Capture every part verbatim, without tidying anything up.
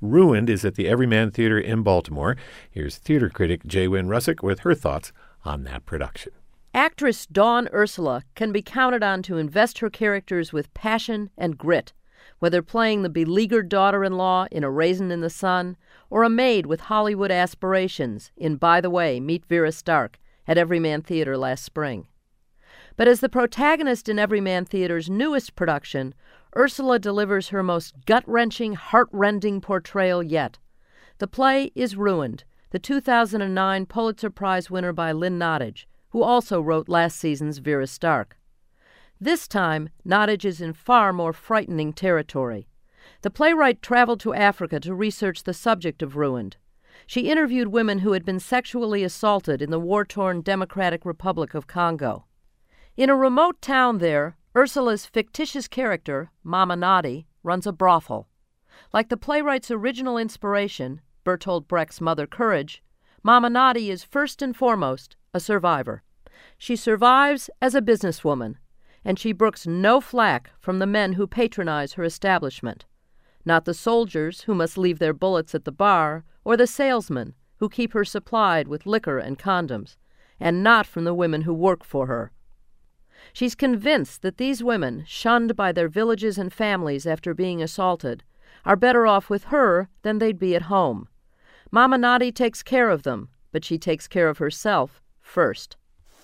Ruined is at the Everyman Theater in Baltimore. Here's theater critic J. Wynn Russick with her thoughts on that production. Actress Dawn Ursula can be counted on to invest her characters with passion and grit, whether playing the beleaguered daughter-in-law in A Raisin in the Sun or a maid with Hollywood aspirations in By the Way, Meet Vera Stark at Everyman Theater last spring. But as the protagonist in Everyman Theater's newest production, Ursula delivers her most gut-wrenching, heart-rending portrayal yet. The play is Ruined, the two thousand nine Pulitzer Prize winner by Lynn Nottage, who also wrote last season's Vera Stark. This time, Nottage is in far more frightening territory. The playwright traveled to Africa to research the subject of Ruined. She interviewed women who had been sexually assaulted in the war-torn Democratic Republic of Congo. In a remote town there, Ursula's fictitious character, Mama Nadi, runs a brothel. Like the playwright's original inspiration, Bertolt Brecht's Mother Courage, Mama Nadi is first and foremost a survivor. She survives as a businesswoman, and she brooks no flack from the men who patronize her establishment. Not the soldiers who must leave their bullets at the bar, or the salesmen who keep her supplied with liquor and condoms, and not from the women who work for her. She's convinced that these women, shunned by their villages and families after being assaulted, are better off with her than they'd be at home. Mama Nadi takes care of them, but she takes care of herself first.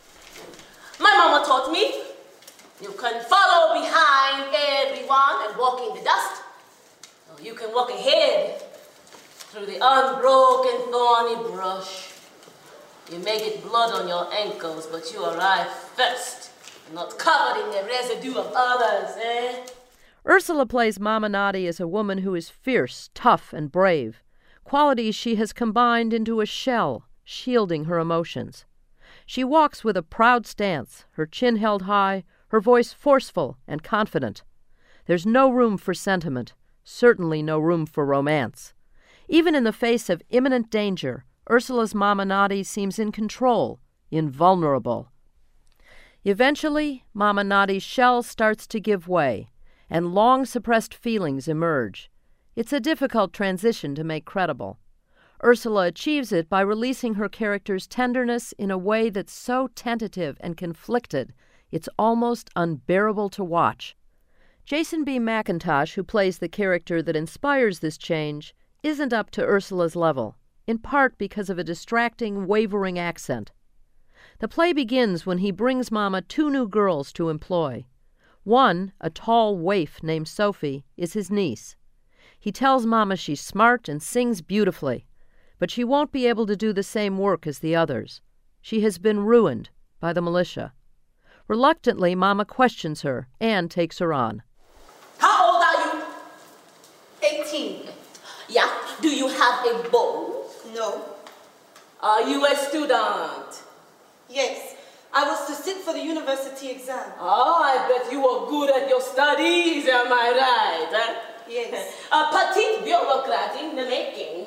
My mama taught me, you can follow behind everyone and walk in the dust, or you can walk ahead through the unbroken thorny brush. You may get blood on your ankles, but you arrive first, not covered in the residue of others, eh? Ursula plays Mama Nadi as a woman who is fierce, tough, and brave, qualities she has combined into a shell, shielding her emotions. She walks with a proud stance, her chin held high, her voice forceful and confident. There's no room for sentiment, certainly no room for romance. Even in the face of imminent danger, Ursula's Mama Nadi seems in control, invulnerable. Eventually, Mama Nadi's shell starts to give way, and long-suppressed feelings emerge. It's a difficult transition to make credible. Ursula achieves it by releasing her character's tenderness in a way that's so tentative and conflicted, it's almost unbearable to watch. Jason B. McIntosh, who plays the character that inspires this change, isn't up to Ursula's level, in part because of a distracting, wavering accent. The play begins when he brings Mama two new girls to employ. One, a tall waif named Sophie, is his niece. He tells Mama she's smart and sings beautifully, but she won't be able to do the same work as the others. She has been ruined by the militia. Reluctantly, Mama questions her and takes her on. How old are you? eighteen. Yeah. Do you have a bow? No. Are you a student? Yes. I was to sit for the university exam. Oh, I bet you were good at your studies, am I right? Huh? Yes. A petite bureaucrat in the making.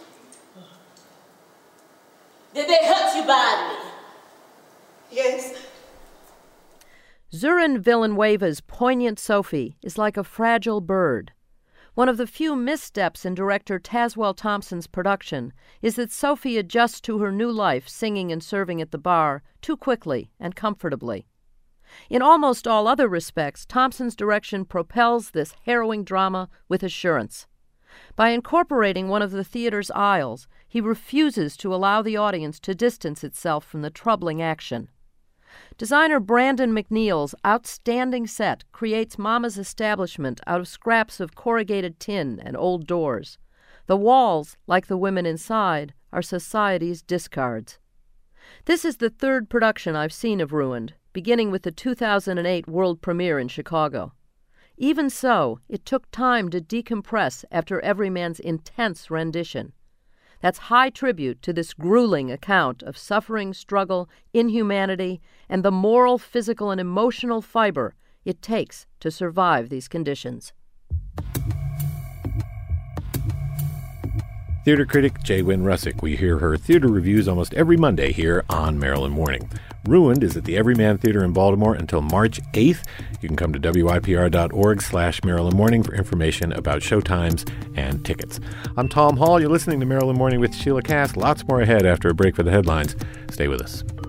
Did they hurt you badly? Yes. Zoran Villanueva's poignant Sophie is like a fragile bird. One of the few missteps in director Tazewell Thompson's production is that Sophie adjusts to her new life singing and serving at the bar too quickly and comfortably. In almost all other respects, Thompson's direction propels this harrowing drama with assurance. By incorporating one of the theater's aisles, he refuses to allow the audience to distance itself from the troubling action. Designer Brandon McNeil's outstanding set creates Mama's establishment out of scraps of corrugated tin and old doors. The walls, like the women inside, are society's discards. This is the third production I've seen of Ruined, beginning with the two thousand eight world premiere in Chicago. Even so, it took time to decompress after Everyman's intense rendition. That's high tribute to this grueling account of suffering, struggle, inhumanity, and the moral, physical, and emotional fiber it takes to survive these conditions. Theater critic J. Wynn Russick. We hear her theater reviews almost every Monday here on Maryland Morning. Ruined is at the Everyman Theater in Baltimore until March eighth. You can come to W I P R dot org slash Maryland Morning for information about showtimes and tickets. I'm Tom Hall. You're listening to Maryland Morning with Sheila Cass. Lots more ahead after a break for the headlines. Stay with us.